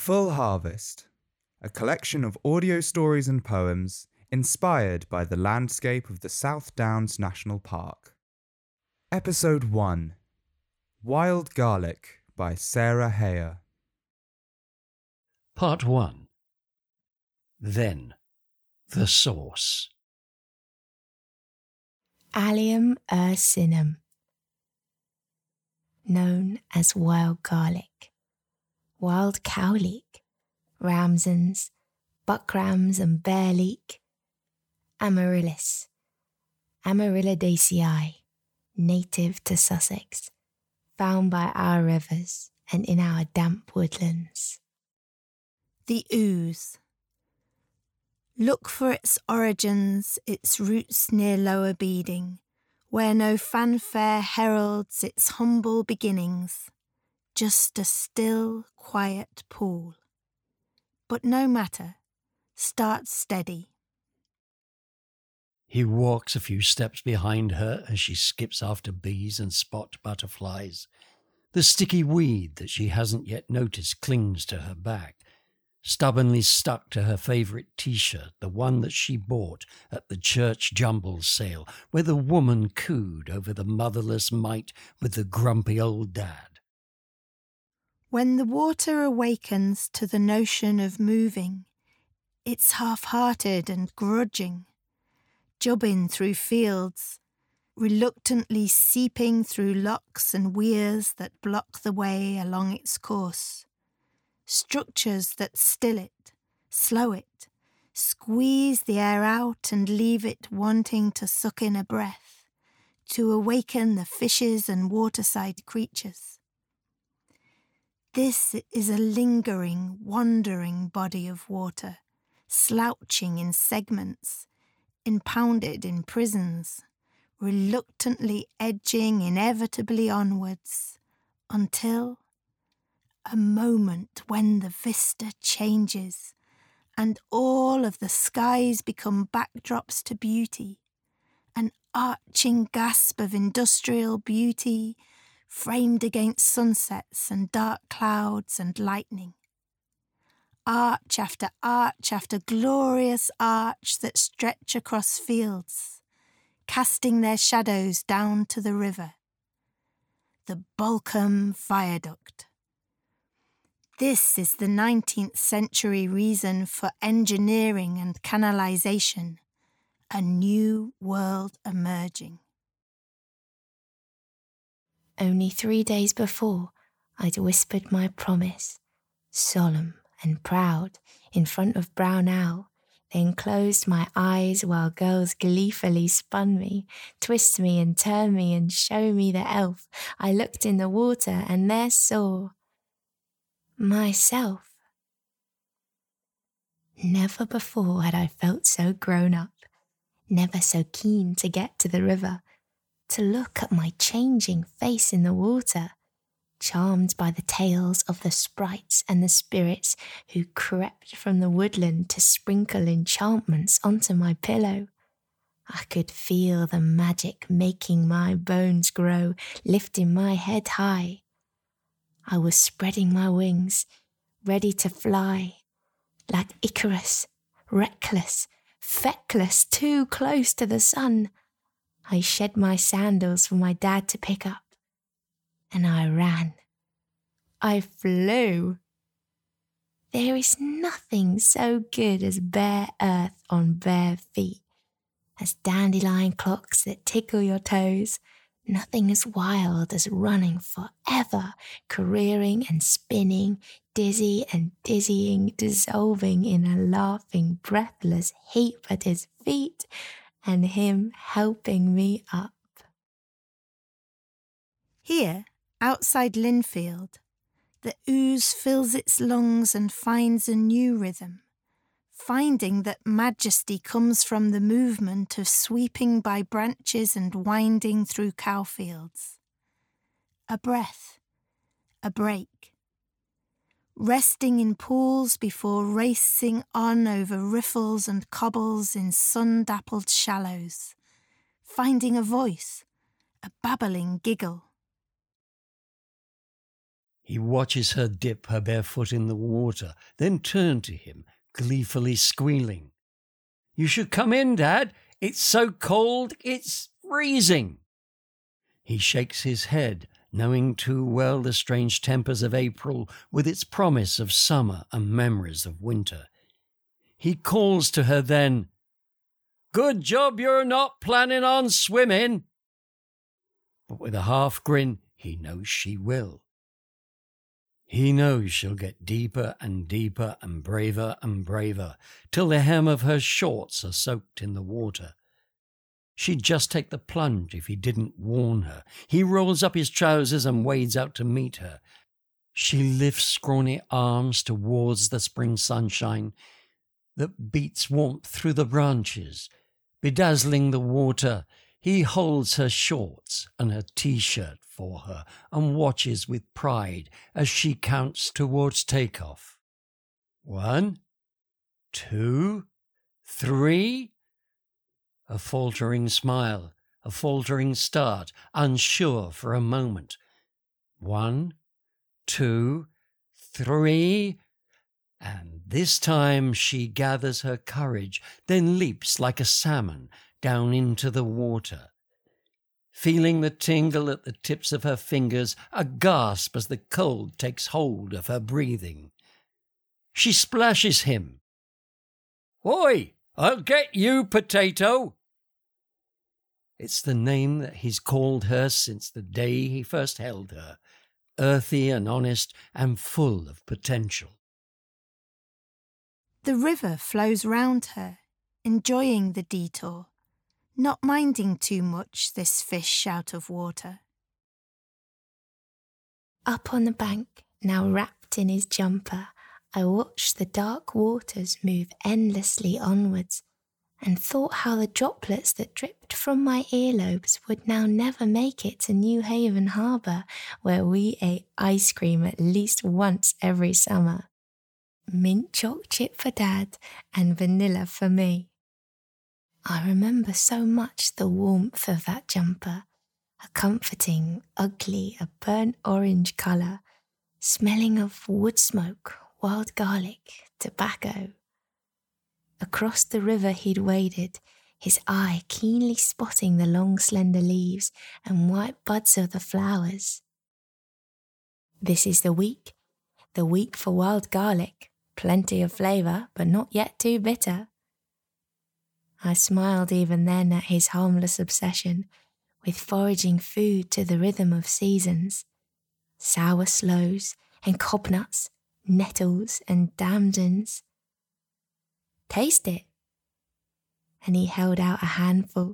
Full Harvest, a collection of audio stories and poems inspired by the landscape of the South Downs National Park. Episode 1, Wild Garlic by Sarah Heyer. Part 1. Then, the source. Allium ursinum, known as wild garlic, wild cowleek, ramsons, buckrams and bear leek, amaryllis, Amaryllidaceae, native to Sussex, found by our rivers and in our damp woodlands. The ooze. Look for its origins, its roots near Lower Beeding, where no fanfare heralds its humble beginnings, just a still, quiet pool. But no matter, start steady. He walks a few steps behind her as she skips after bees and spot butterflies. The sticky weed that she hasn't yet noticed clings to her back, stubbornly stuck to her favourite T-shirt, the one that she bought at the church jumble sale, where the woman cooed over the motherless mite with the grumpy old dad. When the water awakens to the notion of moving, it's half-hearted and grudging, jubbing through fields, reluctantly seeping through locks and weirs that block the way along its course. Structures that still it, slow it, squeeze the air out and leave it wanting to suck in a breath, to awaken the fishes and waterside creatures. This is a lingering, wandering body of water, slouching in segments, impounded in prisons, reluctantly edging inevitably onwards, until a moment when the vista changes and all of the skies become backdrops to beauty, an arching gasp of industrial beauty framed against sunsets and dark clouds and lightning. Arch after glorious arch that stretch across fields, casting their shadows down to the river. The Balcombe Viaduct. This is the 19th century reason for engineering and canalisation, a new world emerging. Only 3 days before, I'd whispered my promise, solemn and proud, in front of Brown Owl, then closed my eyes while girls gleefully spun me, twist me and turn me and show me the elf. I looked in the water and there saw myself. Never before had I felt so grown up, never so keen to get to the river, to look at my changing face in the water, charmed by the tales of the sprites and the spirits who crept from the woodland to sprinkle enchantments onto my pillow. I could feel the magic making my bones grow, lifting my head high. I was spreading my wings, ready to fly, like Icarus, reckless, feckless, too close to the sun. I shed my sandals for my dad to pick up, and I ran. I flew. There is nothing so good as bare earth on bare feet, as dandelion clocks that tickle your toes. Nothing as wild as running forever, careering and spinning, dizzy and dizzying, dissolving in a laughing, breathless heap at his feet, and him helping me up. Here, outside Linfield, the ooze fills its lungs and finds a new rhythm, finding that majesty comes from the movement of sweeping by branches and winding through cowfields. A breath, a break. Resting in pools before racing on over riffles and cobbles in sun-dappled shallows, finding a voice, a babbling giggle. He watches her dip her bare foot in the water, then turn to him, gleefully squealing. "You should come in, Dad. It's so cold, it's freezing." He shakes his head, knowing too well the strange tempers of April with its promise of summer and memories of winter. He calls to her then, "Good job you're not planning on swimming." But with a half grin, he knows she will. He knows she'll get deeper and deeper and braver, till the hem of her shorts are soaked in the water. She'd just take the plunge if he didn't warn her. He rolls up his trousers and wades out to meet her. She lifts scrawny arms towards the spring sunshine that beats warmth through the branches, bedazzling the water. He holds her shorts and her t-shirt for her and watches with pride as she counts towards takeoff. 1, 2, 3. A faltering smile, a faltering start, unsure for a moment. 1, 2, 3. And this time she gathers her courage, then leaps like a salmon down into the water. Feeling the tingle at the tips of her fingers, a gasp as the cold takes hold of her breathing. She splashes him. "Oi, I'll get you, Potato!" It's the name that he's called her since the day he first held her, earthy and honest and full of potential. The river flows round her, enjoying the detour, not minding too much this fish out of water. Up on the bank, now wrapped in his jumper, I watched the dark waters move endlessly onwards, and thought how the droplets that dripped from my earlobes would now never make it to New Haven Harbour, where we ate ice cream at least once every summer. Mint choc chip for Dad and vanilla for me. I remember so much the warmth of that jumper, a comforting, ugly, a burnt orange colour, smelling of wood smoke, wild garlic, tobacco. Across the river he'd waded, his eye keenly spotting the long slender leaves and white buds of the flowers. This is the week for wild garlic, plenty of flavour but not yet too bitter. I smiled even then at his harmless obsession with foraging food to the rhythm of seasons, sour sloes and cobnuts, nettles and damsons. Taste it. And he held out a handful.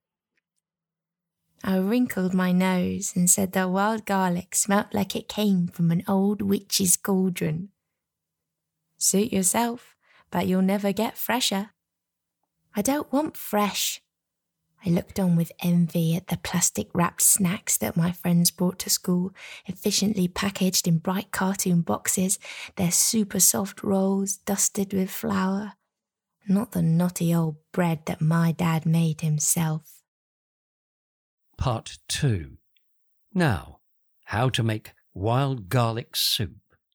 I wrinkled my nose and said that wild garlic smelt like it came from an old witch's cauldron. Suit yourself, but you'll never get fresher. I don't want fresh. I looked on with envy at the plastic-wrapped snacks that my friends brought to school, efficiently packaged in bright cartoon boxes, their super soft rolls dusted with flour. Not the knotty old bread that my dad made himself. Part 2. Now, how to make wild garlic soup.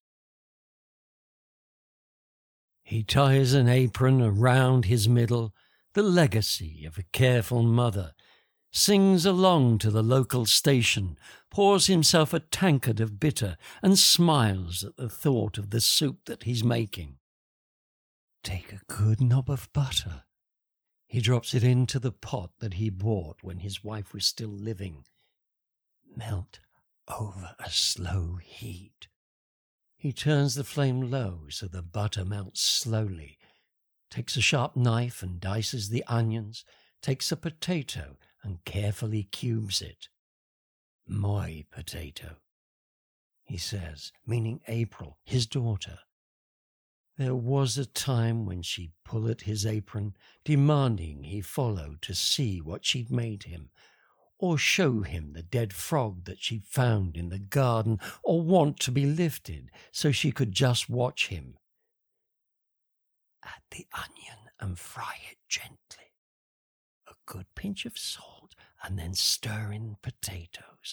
He ties an apron around his middle, the legacy of a careful mother, sings along to the local station, pours himself a tankard of bitter, and smiles at the thought of the soup that he's making. Take a good knob of butter. He drops it into the pot that he bought when his wife was still living. Melt over a slow heat. He turns the flame low so the butter melts slowly, takes a sharp knife and dices the onions, takes a potato and carefully cubes it. "My potato," he says, meaning April, his daughter. There was a time when she'd pull at his apron, demanding he follow to see what she'd made him, or show him the dead frog that she'd found in the garden, or want to be lifted so she could just watch him. Add the onion and fry it gently. A good pinch of salt, and then stir in potatoes.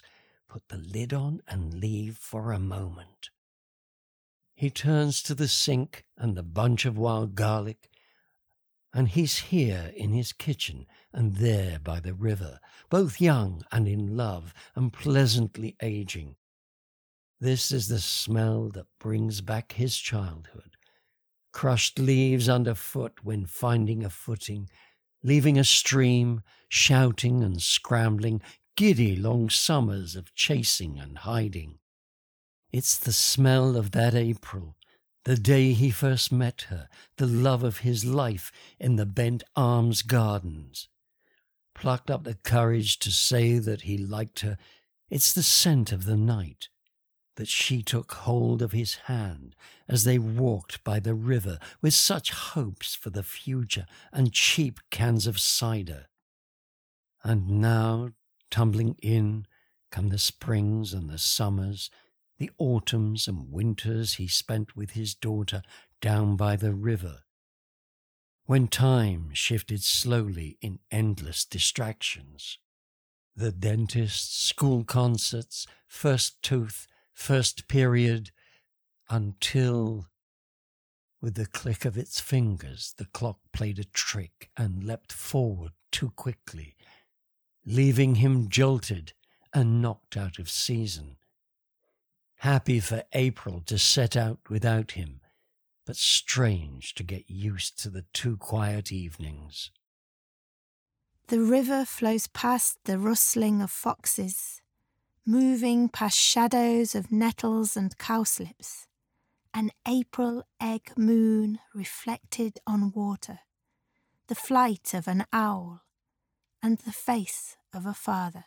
put the lid on and leave for a moment. He turns to the sink and the bunch of wild garlic, and he's here in his kitchen and there by the river, both young and in love and pleasantly aging. This is the smell that brings back his childhood. Crushed leaves underfoot when finding a footing, leaving a stream, shouting and scrambling, giddy long summers of chasing and hiding. It's the smell of that April, the day he first met her, the love of his life in the Bent Arms Gardens. Plucked up the courage to say that he liked her. It's the scent of the night, that she took hold of his hand as they walked by the river with such hopes for the future and cheap cans of cider. And now, tumbling in, come the springs and the summers, the autumns and winters he spent with his daughter down by the river, when time shifted slowly in endless distractions. The dentist, school concerts, first tooth, first period, until, with the click of its fingers, the clock played a trick and leapt forward too quickly, leaving him jolted and knocked out of season. Happy for April to set out without him, but strange to get used to the too quiet evenings. The river flows past the rustling of foxes, moving past shadows of nettles and cowslips, an April egg moon reflected on water, the flight of an owl, and the face of a father.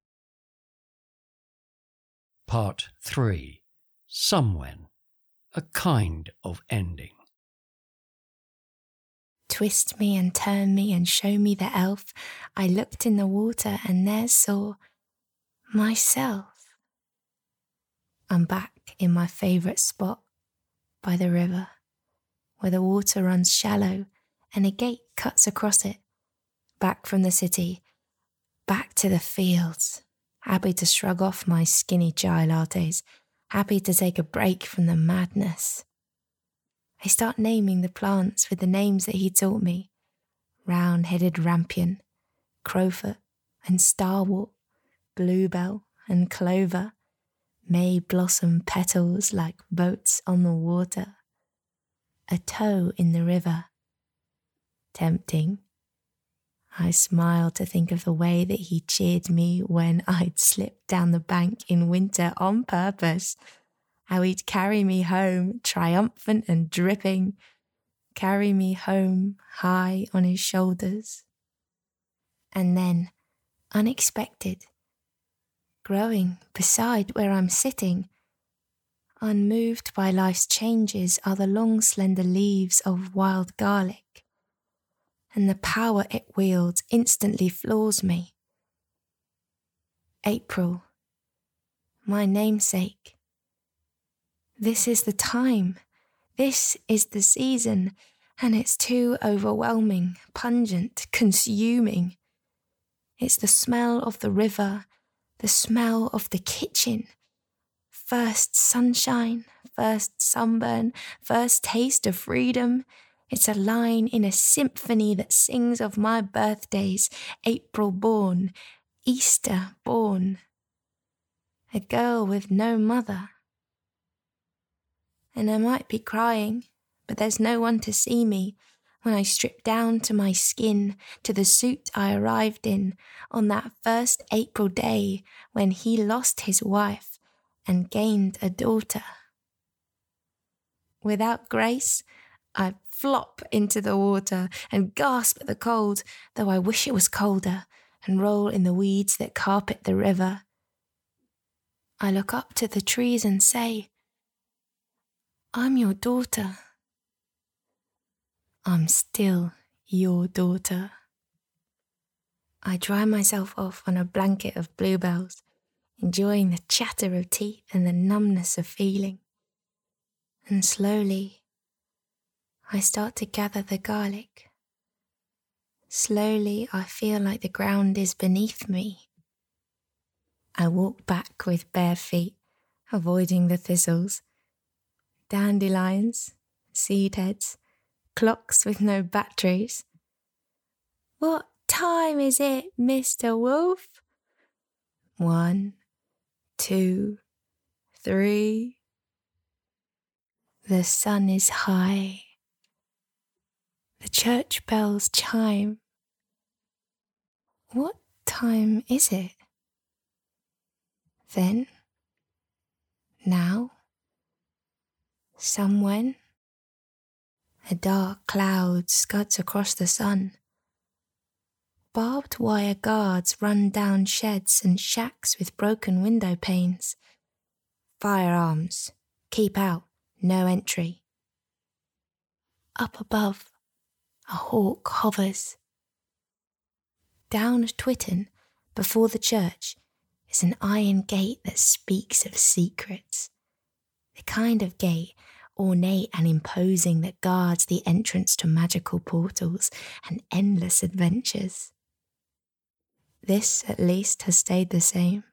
Part 3. Somewhen. A kind of ending. Twist me and turn me and show me the elf. I looked in the water and there saw myself. I'm back in my favourite spot, by the river, where the water runs shallow and a gate cuts across it. Back from the city, back to the fields, happy to shrug off my skinny chai lattes, happy to take a break from the madness. I start naming the plants with the names that he taught me. Round-headed rampion, crowfoot and starwort, bluebell and clover, May blossom petals like boats on the water, a toe in the river. Tempting. I smiled to think of the way that he cheered me when I'd slipped down the bank in winter on purpose, how he'd carry me home triumphant and dripping, carry me home high on his shoulders. And then, unexpected, growing beside where I'm sitting, unmoved by life's changes, are the long slender leaves of wild garlic, and the power it wields instantly floors me. April, my namesake. This is the time, this is the season, and it's too overwhelming, pungent, consuming. It's the smell of the river, the smell of the kitchen. First sunshine, first sunburn, first taste of freedom. It's a line in a symphony that sings of my birthdays, April born, Easter born. A girl with no mother. And I might be crying, but there's no one to see me when I strip down to my skin, to the suit I arrived in on that first April day when he lost his wife and gained a daughter. Without grace, I flop into the water and gasp at the cold, though I wish it was colder, and roll in the weeds that carpet the river. I look up to the trees and say, I'm your daughter. I'm still your daughter. I dry myself off on a blanket of bluebells, enjoying the chatter of teeth and the numbness of feeling. And slowly, I start to gather the garlic. Slowly, I feel like the ground is beneath me. I walk back with bare feet, avoiding the thistles. Dandelions, seed heads, clocks with no batteries. What time is it, Mr. Wolf? 1, 2, 3. The sun is high. The church bells chime. What time is it? Then, now, somewhen, a dark cloud scuds across the sun. Barbed wire guards run down sheds and shacks with broken window panes. Firearms, keep out, no entry. Up above, a hawk hovers. Down at Twitton, before the church, is an iron gate that speaks of secrets. The kind of gate, ornate and imposing, that guards the entrance to magical portals and endless adventures. This, at least, has stayed the same.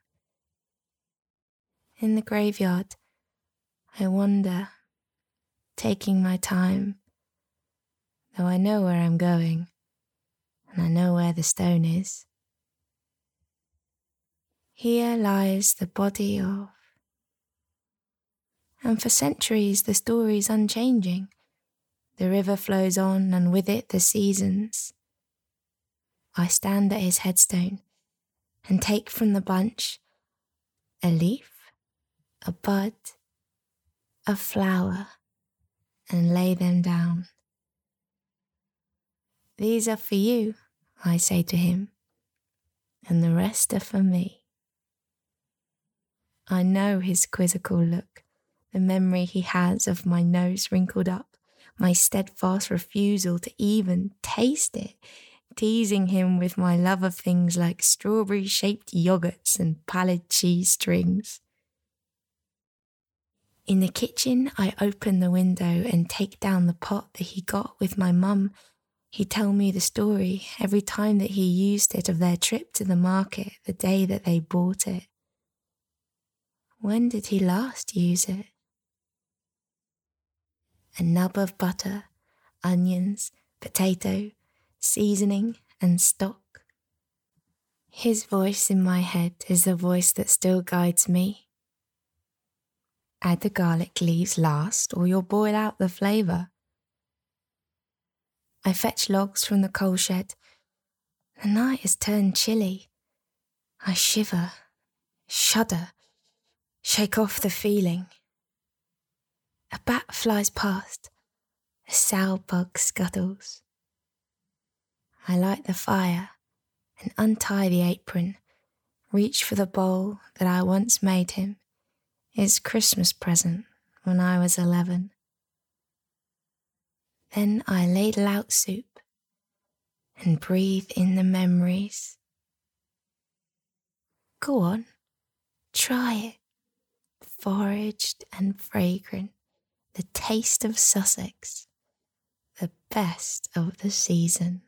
In the graveyard, I wander, taking my time, though I know where I'm going, and I know where the stone is. Here lies the body of... And for centuries the story's unchanging. The river flows on, and with it the seasons. I stand at his headstone and take from the bunch a leaf, a bud, a flower, and lay them down. These are for you, I say to him, and the rest are for me. I know his quizzical look, the memory he has of my nose wrinkled up, my steadfast refusal to even taste it, teasing him with my love of things like strawberry-shaped yogurts and pallid cheese strings. In the kitchen, I open the window and take down the pot that he got with my mum. He'd tell me the story every time that he used it of their trip to the market the day that they bought it. When did he last use it? A nub of butter, onions, potato, seasoning and stock. His voice in my head is the voice that still guides me. Add the garlic leaves last, or you'll boil out the flavour. I fetch logs from the coal shed. The night has turned chilly. I shiver, shudder, shake off the feeling. A bat flies past. A sow bug scuttles. I light the fire and untie the apron, reach for the bowl that I once made him, his Christmas present when I was 11. Then I ladle out soup and breathe in the memories. Go on, try it. Foraged and fragrant, the taste of Sussex, the best of the season.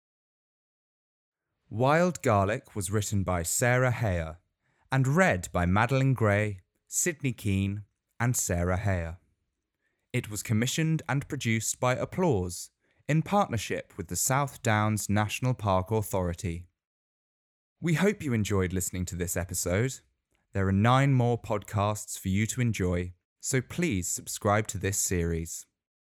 Wild Garlic was written by Sarah Heyer and read by Madeline Gray, Sydney Keane and Sarah Heyer. It was commissioned and produced by Applause in partnership with the South Downs National Park Authority. We hope you enjoyed listening to this episode. There are 9 more podcasts for you to enjoy, so please subscribe to this series.